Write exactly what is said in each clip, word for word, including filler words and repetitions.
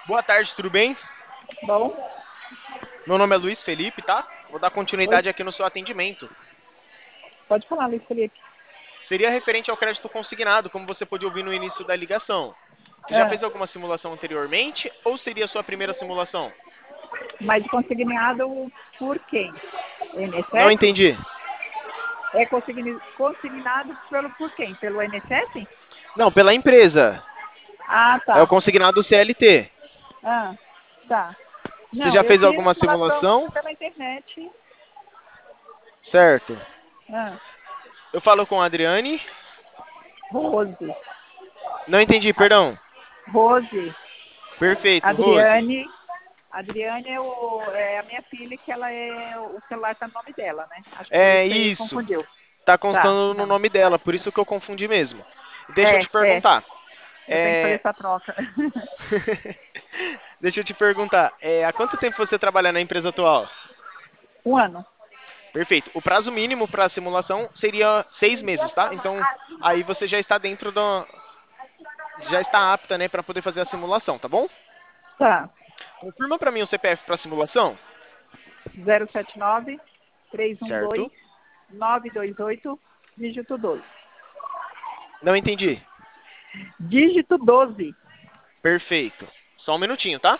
Boa tarde, tudo bem? Bom, Meu nome é Luiz Felipe, tá? Vou dar oi, continuidade aqui no seu atendimento. pode falar, Luiz Felipe. Seria referente ao crédito consignado, como você pôde ouvir no início da ligação. Você já Ah, fez alguma simulação anteriormente ou seria a sua primeira simulação? mas consignado por quem? Não I N S S? entendi. É consigni- consignado pelo, por quem? Pelo I N S S? Não, pela empresa. Ah, É o tá. consignado C L T. Ah, tá. Você Não, já eu fez fiz alguma simulação simulação? pela internet. Certo. Ah, Eu falo com a Adriane. Rose. Não entendi, A- perdão. Rose. Perfeito, Rose. Adriane. Adriane é, o, é a minha filha, que ela é. O celular tá no nome dela, né? Acho que por isso É que você isso. confundiu. Tá Tá, constando no não. nome dela, por isso que eu confundi mesmo. Deixa eu te É, é. perguntar. Eu tenho que fazer É... essa troca. Deixa eu te perguntar, é, há quanto tempo você trabalha na empresa atual? Um ano. Perfeito. O prazo mínimo para a simulação seria seis meses, tá? Então, aí você já está dentro da, já está apta, né, para poder fazer a simulação, tá bom? Tá. Confirma para mim o C P F para simulação, zero sete nove, três um dois, certo? nove dois oito, dígito doze. Não entendi. Dígito doze. Perfeito. Só um minutinho, tá?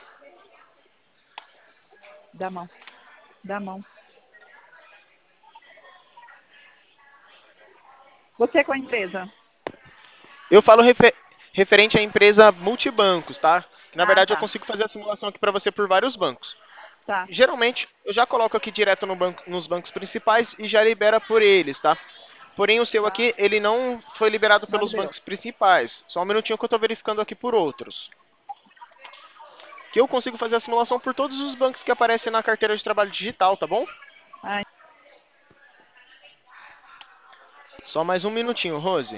Da mão. Da mão. Você é com a empresa? Eu falo refe- referente à empresa Multibancos, tá? Que na Ah, verdade eu tá. consigo fazer a simulação aqui para você por vários bancos. Tá. Geralmente, eu já coloco aqui direto no banco- nos bancos principais e já libera por eles, tá? Porém, o seu Tá. aqui, ele não foi liberado Não pelos liberou. bancos principais. Só um minutinho que eu estou verificando aqui por outros. Que eu consigo fazer a simulação por todos os bancos que aparecem na carteira de trabalho digital, tá bom? Ah, Só mais um minutinho, Rose.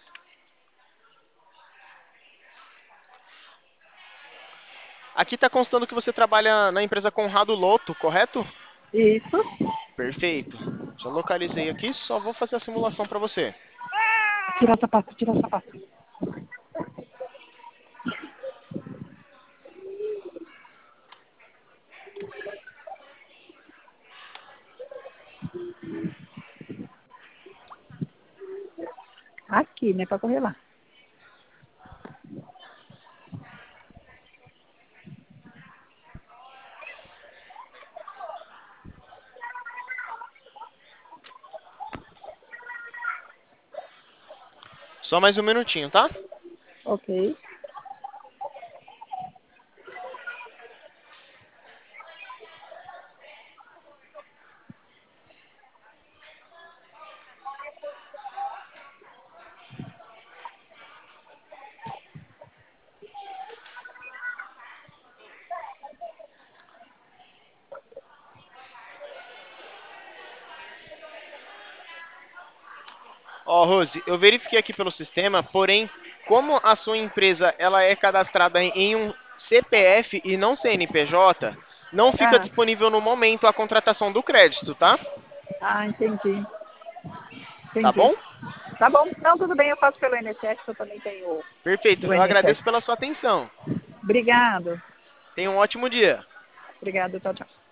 Aqui está constando que você trabalha na empresa Conrado Loto, correto? isso. Perfeito. Já localizei aqui, só vou fazer a simulação para você. Tira o sapato, tira o sapato. Aqui, né? Pra correr lá. Só mais um minutinho, tá? Ok. Ó, Rose, eu verifiquei aqui pelo sistema, porém, como a sua empresa ela é cadastrada em em um C P F e não C N P J, não fica Ah, disponível no momento a contratação do crédito, tá? ah, entendi. Tá Entendi. bom? Tá bom. Não, tudo bem. Eu faço pelo I N S S, que eu também tenho Perfeito. do Eu agradeço I N S S. pela sua atenção. Obrigado. Tenha um ótimo dia. Obrigado. Tchau, tchau.